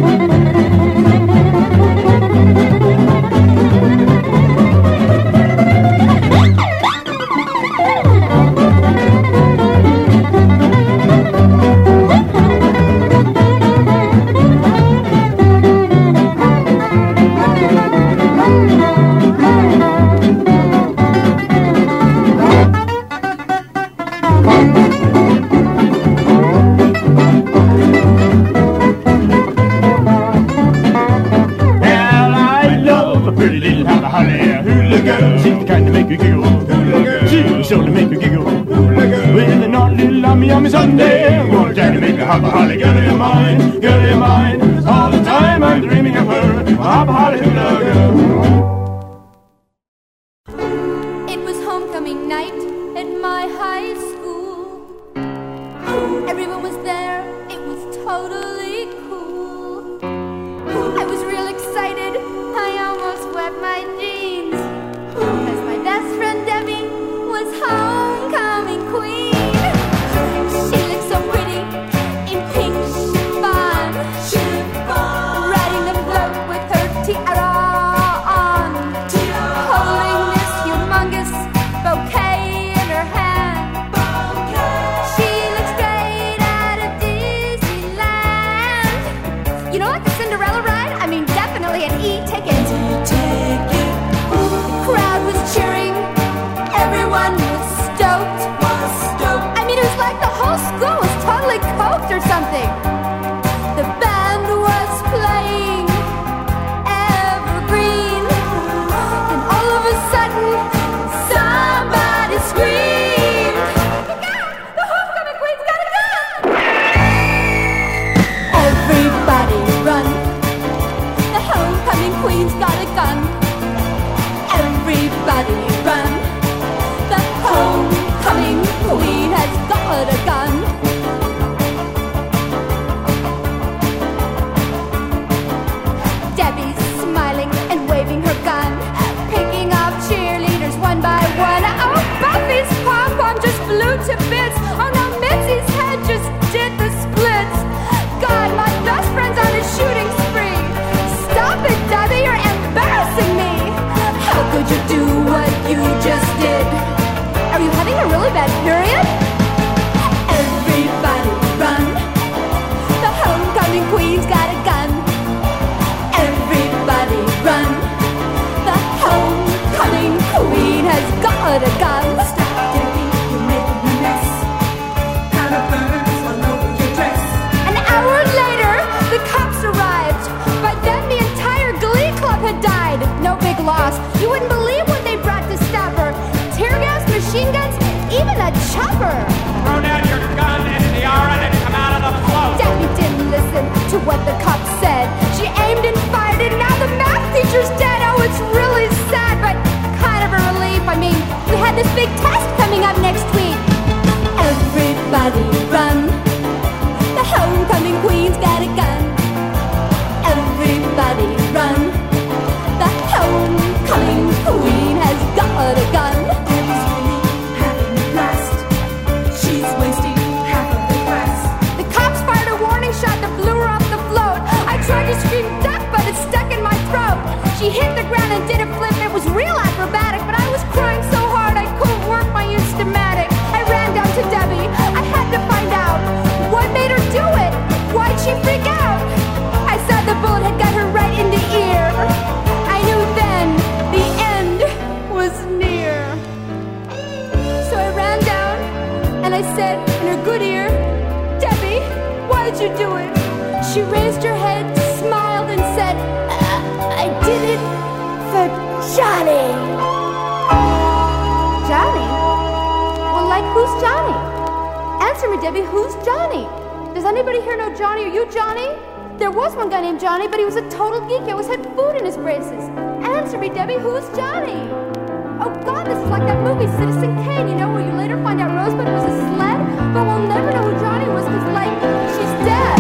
Sunday, I'm gonna try to make a hopper holly girlie of mine, girlie of mine. All the time I'm dreaming of her, hopper holly hula girl. It was homecoming night at my high school. Everyone was there, it was totally cool. I was real excited, I almost wet my jeans, because my best friend Debbie was homecoming queen. Riding the float with her tiara on, holding this humongous everyone was stoked. I mean, it was like the whole school was totally coked or something. The band was playing Evergreen, and all of a sudden, somebody screamed, "The homecoming queen's got a gun!" Everybody run! The homecoming queen's got a gun. Everybody run! The homecoming queen has got a gun. Debbie's smiling and waving her gun, picking off cheerleaders one by one. Oh, Buffy's pom-pom just flew to bits. Oh no, Mitzi's head just did the splits. God, my best friend's on a shooting spree. Stop it, Debbie, you're embarrassing me. How could you do what you just did? Are you having a really bad period? Everybody run! The homecoming queen's got a gun. Everybody run! The homecoming queen has got a gun. Stop, Debbie, you're making a mess. Powder burns all over your dress. An hour later, the cops arrived. By then, the entire Glee Club had died. No big loss. You wouldn't believe what they brought to stop her. Tear gas, machine guns, even a chopper. Throw down your gun and the RN and come out of the float. Debbie didn't listen to what the cop said. She aimed and fired, and now the math teacher's dead. Oh, it's really sad, but kind of a relief. I mean, we had this big test coming up next week. Everybody run! The homecoming queen's got a gun. Everybody run! The homecoming queen has got a gun. Debbie's really having a blast. She's wasting half of the class. The cops fired a warning shot that blew her off the float. I tried to scream duck, but it stuck in my throat. She hit the ground and did a flip. It was real acrobatic, but I was crying so hard I couldn't work my Instamatic. I ran down to Debbie. I had to find out what made her do it. Why'd she freak out? I saw the bullet had got her right in the ear. I knew then the end was near. So I ran down and I said in her good ear, "Debbie, why'd you do it?" She raised her head, smiled, and said, "I did it for Johnny." Johnny? Well, like who's Johnny? Answer me, Debbie, who's Johnny? Does anybody here know Johnny? Are you Johnny? There was one guy named Johnny, but he was a total geek. He always had food in his braces. Answer me, Debbie, who's Johnny? Oh God, this is like that movie Citizen Kane, you know, where you later find out Rosebud was a sled, but we'll never know who Johnny was because, like, she's dead.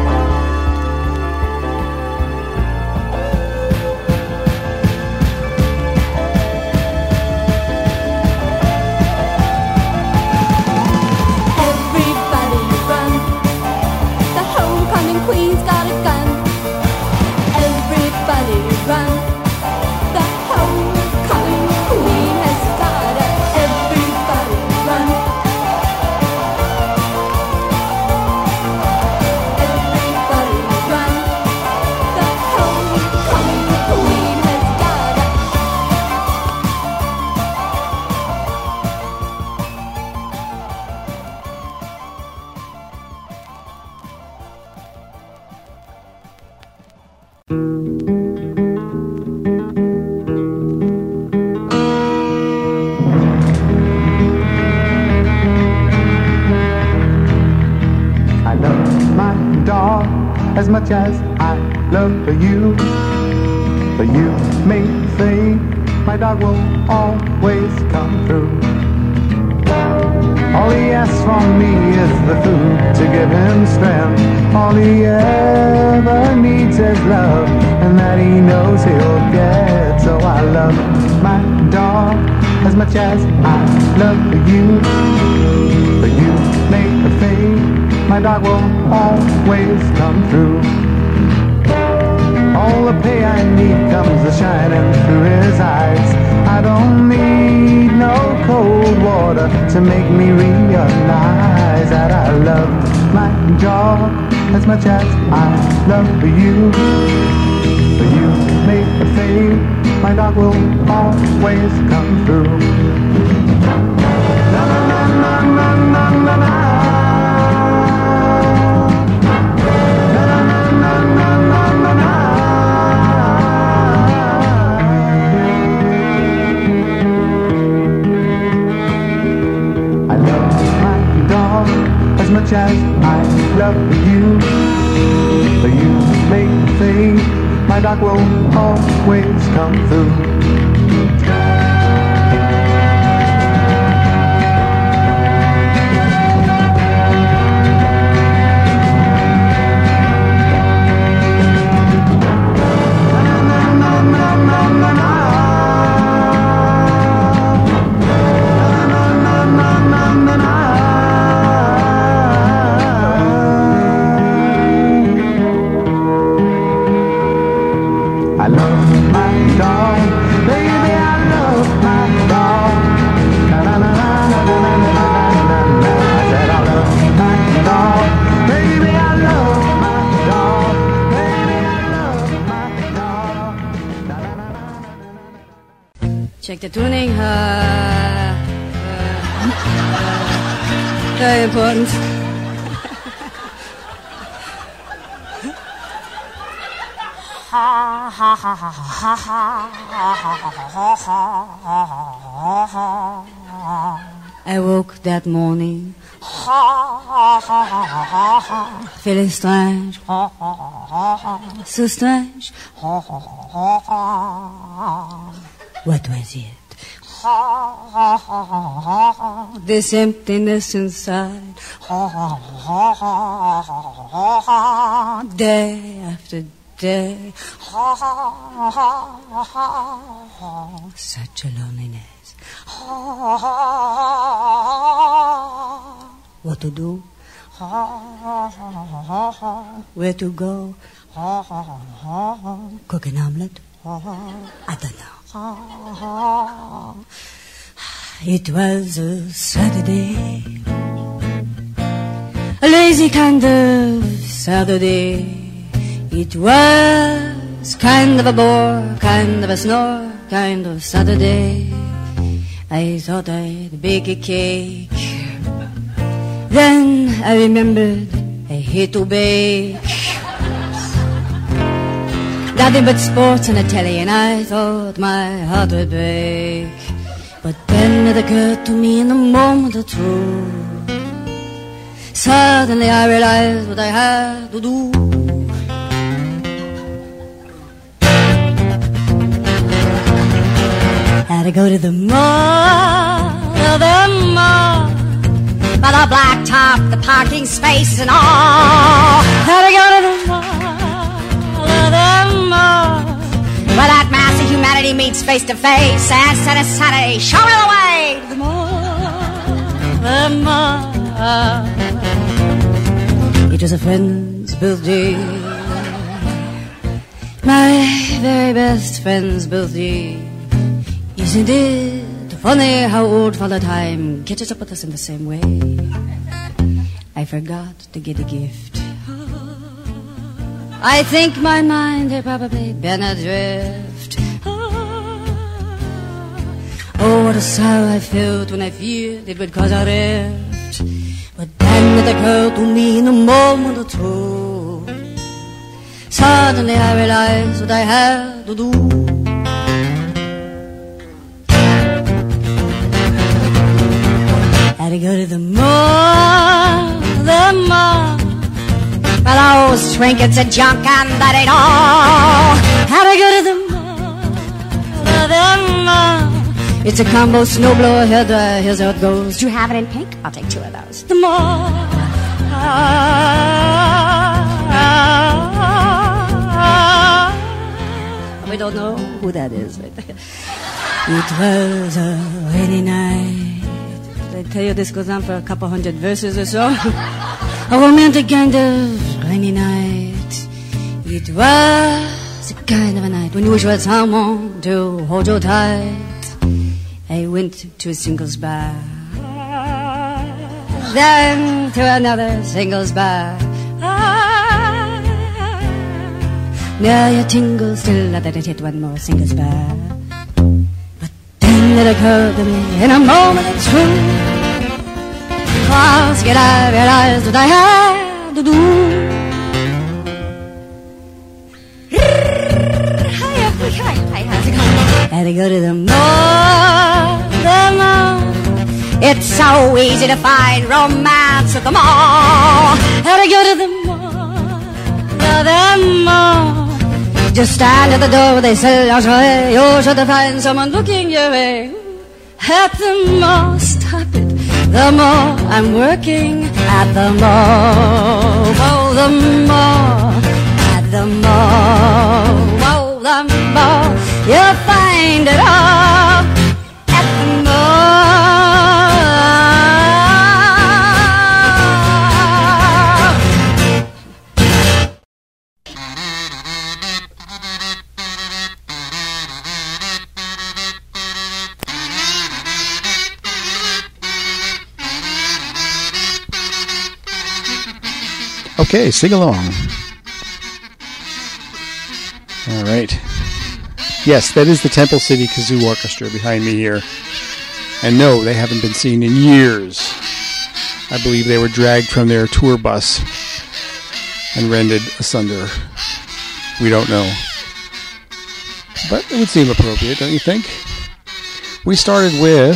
Everybody run! The homecoming queen's got a gun. Everybody run! The homecoming queen has got a. Everybody run! Everybody run! The homecoming queen has got a. I love my dog as much as I love you. But you may say my dog will always come through. All he asks from me is the food to give him strength. All he ever needs is love, and that he knows he'll get. So I love my dog as much as I love you. But you make a fade, my dog will always come through. All the pay I need comes a-shining through his eyes. I don't need no cold water to make me realize that I love my dog as much as I love you. But you make a fade, my dog will always come through. love you. You may say my doc will always come through. I love my dog, baby, I love my dog. Na-na-na-na-na-na-na-na-na-na. I said I love my dog, baby, I love my dog, baby, I love my dog. Check the tuning, very important. I woke that morning feeling strange, so strange. What was it? This emptiness inside, day after day, such a loneliness. What to do? Where to go? Cook an omelette? I don't know. It was a Saturday, a lazy kind of Saturday. It was kind of a bore, kind of a snore, kind of Saturday. I thought I'd bake a cake. Then I remembered I hate to bake. Nothing but sports on the telly, and I thought my heart would break. But then it occurred to me in a moment or two. Suddenly I realized what I had to do. Had to go to the mall, by the blacktop, the parking space and all. Had to go to the mall, where that mass of humanity meets face to face. And Saturday, show me the way to the mall. It was a friend's birthday, my very best friend's birthday. Isn't it funny how old Father Time catches up with us in the same way? I forgot to get a gift. I think my mind had probably been adrift. Oh, what a sorrow I felt when I feared it would cause a rift. But then it occurred to me in a moment or two. Suddenly I realized what I had to do. Had to go to the mall, but all those trinkets and junk and that ain't all. Had to go to the mall, it's a combo snowblower, hairdryer, here's how it goes. Do you have it in pink? I'll take 2 of those. The mall. We don't know who that is right there. It was a rainy night. I tell you, this goes on for a couple hundred verses or so. A romantic kind of rainy night. It was a kind of a night when you wish you had someone to hold you tight. I went to a singles bar, then to another singles bar. Now your tingle still, I didn't hit one more singles bar. But then it occurred to me in a moment or two. Once again I realized what I had to do. How's it going? Had to go to the mall, It's so easy to find romance at the mall. How to go to the mall. Just stand at the door where they sell lingerie. You're sure to find someone looking your way. At the mall, stop it. The more I'm working at the mall. Oh, the more at the mall. Oh, the more you'll find it all at the Okay, sing along. All right. Yes, that is the Temple City Kazoo Orchestra behind me here. And no, they haven't been seen in years. I believe they were dragged from their tour bus and rended asunder. We don't know. But it would seem appropriate, don't you think? We started with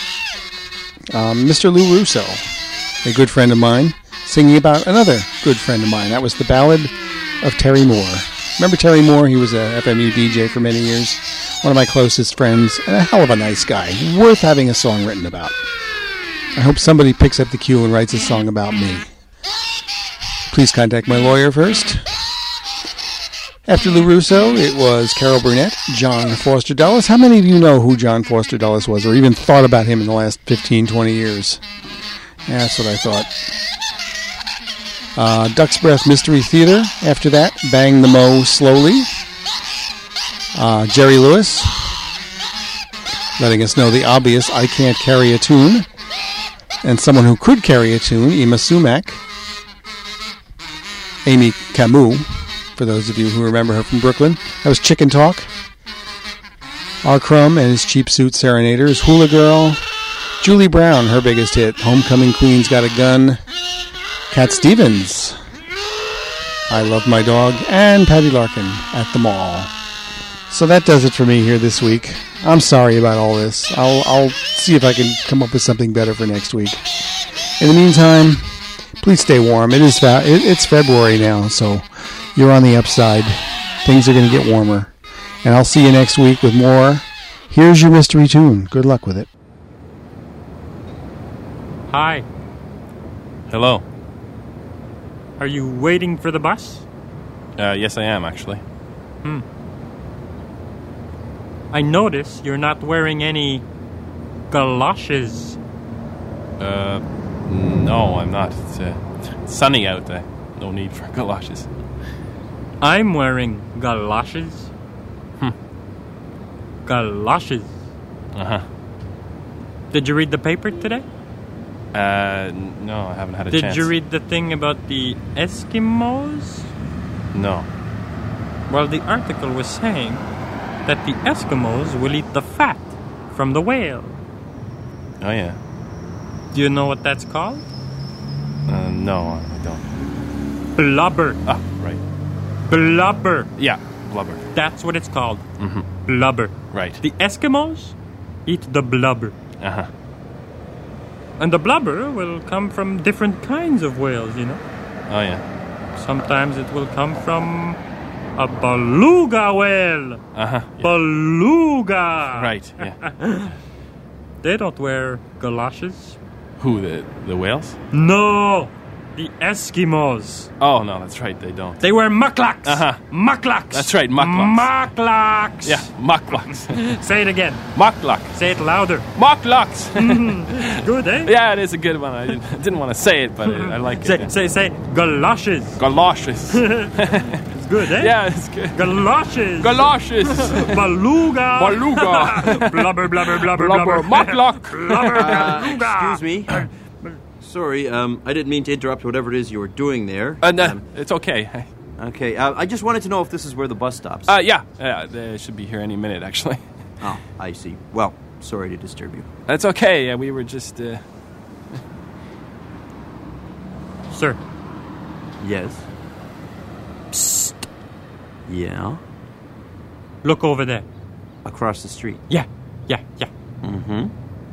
Mr. Lou Russo, a good friend of mine, singing about another good friend of mine. That was the Ballad of Terry Moore. Remember Terry Moore? He was a FMU DJ for many years. One of my closest friends, and a hell of a nice guy. Worth having a song written about. I hope somebody picks up the cue and writes a song about me. Please contact my lawyer first. After Lou Russo, it was Carol Burnett, John Foster Dulles. How many of you know who John Foster Dulles was, or even thought about him in the last 15, 20 years? Yeah, that's what I thought. Duck's Breath Mystery Theater. After that, Bang the Mo Slowly. Jerry Lewis, letting us know the obvious, I Can't Carry a Tune. And someone who could carry a tune, Ima Sumac. Amy Camus, for those of you who remember her from Brooklyn. That was Chicken Talk. R. Crumb and his Cheap Suit Serenaders. Hula Girl. Julie Brown, her biggest hit. Homecoming Queen's Got a Gun. Cat Stevens, I Love My Dog, and Patty Larkin at the Mall. So that does it for me here this week. I'm sorry about all this. I'll see if I can come up with something better for next week. In the meantime, please stay warm. It's February now, so you're on the upside. Things are going to get warmer. And I'll see you next week with more. Here's your mystery tune. Good luck with it. Hi. Hello. Are you waiting for the bus? Yes, I am, actually. I notice you're not wearing any galoshes. No, I'm not. It's sunny out there. No need for galoshes. I'm wearing galoshes. Galoshes. Uh-huh. Did you read the paper today? No, I haven't had a chance. Did you read the thing about the Eskimos? No. Well, the article was saying that the Eskimos will eat the fat from the whale. Oh, yeah. Do you know what that's called? No, I don't. Blubber. Ah, right. Blubber. Yeah, blubber. That's what it's called. Mm-hmm. Blubber. Right. The Eskimos eat the blubber. Uh-huh. And the blubber will come from different kinds of whales, you know. Oh, yeah. Sometimes it will come from a beluga whale. Uh-huh. Yeah. Beluga. Right, yeah. They don't wear galoshes. Who, the whales? No, the Eskimos. Oh, no, that's right, they don't. They wear mucklucks. Uh-huh. Mucklucks. That's right, mucklucks. Mucklucks. Yeah, mucklucks. Say it again. Muckluck. Say it louder. Mucklucks. Good, eh? Yeah, it is a good one. I didn't want to say it, but I like it. Say galoshes. Galoshes. It's good, eh? Yeah, it's good. Galoshes. Galoshes. Beluga. Beluga. Blubber, blubber, blubber, blubber. Muckluck. Blubber, beluga. Excuse me. Sorry, I didn't mean to interrupt whatever it is you were doing there. No, it's okay. Okay, I just wanted to know if this is where the bus stops. Yeah, they should be here any minute, actually. Oh, I see. Well, sorry to disturb you. That's okay. Yeah, we were just, Sir. Yes? Psst. Yeah? Look over there. Across the street? Yeah. Mm-hmm.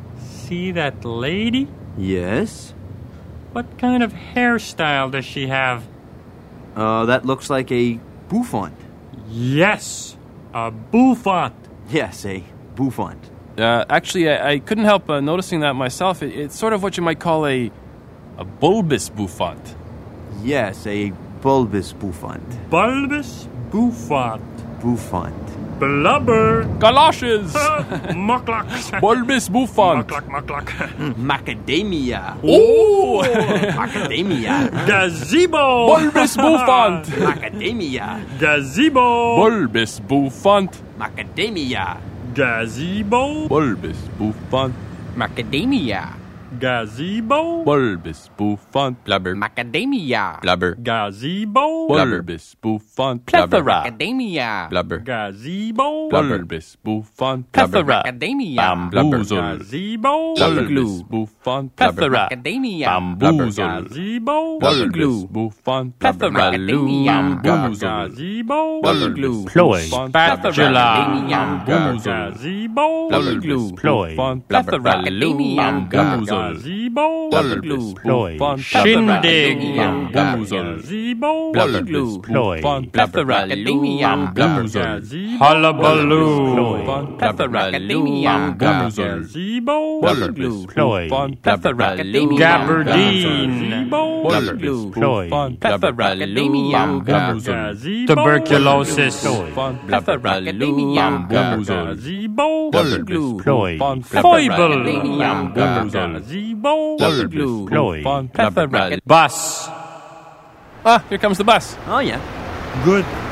see that lady? Yes? What kind of hairstyle does she have? That looks like a bouffant. Yes, a bouffant. Yes, a bouffant. Actually, I couldn't help noticing that myself. It's sort of what you might call a bulbous bouffant. Yes, a bulbous bouffant. Bulbous bouffant. Bouffant. Blubber. Galoshes. Muckluck. Bulbous bouffant. Muckluck. Macadamia. Oh! Macadamia. Gazebo. Bulbous bouffant. Macadamia. Gazebo. Bulbous bouffant. Macadamia. Gazebo. Bulbous bouffant. Macadamia. Gazebo. Bulbous bouffant. Blubber. Macadamia. Blubber. Gazebo. Bulbous bouffant. Plethora. Macadamia. Blubber. Gazebo. Bulbous bouffant. Plethora. Macadamia. Bamboozle. Gazebo. Bulbous bouffant. Plethora. Macadamia. Bamboozle. Gazebo. Bulbous bouffant. Plethora. Macadamia. Bamboozle. Gazebo. Bulbous Ploy. Spatula. Bamboozle. Gazebo. Bulbous Ploy. Plethora. Macadamia. Bamboozle. Gazebo. Bulbous Ploy. bouffant. Shindig. Bamboozle. Gazebo. Bulbous Ploy. bouffant. Plethora. Macadamia. Bamboozle. Hullabaloo. Plethora. Macadamia. Gazebo. Bulbous Ploy. bouffant. Plethora. Macadamia. Gabardine. Bulbous Ploy. bouffant. Plethora. Macadamia. Bamboozle. Tuberculosis. Plethora. Macadamia. Gazebo. Bulbous Ploy. bouffant. Foible. Bamboozle. Gazebo. Ploy. Bouffant. Bus. Ah, here comes the bus. Oh, yeah. Good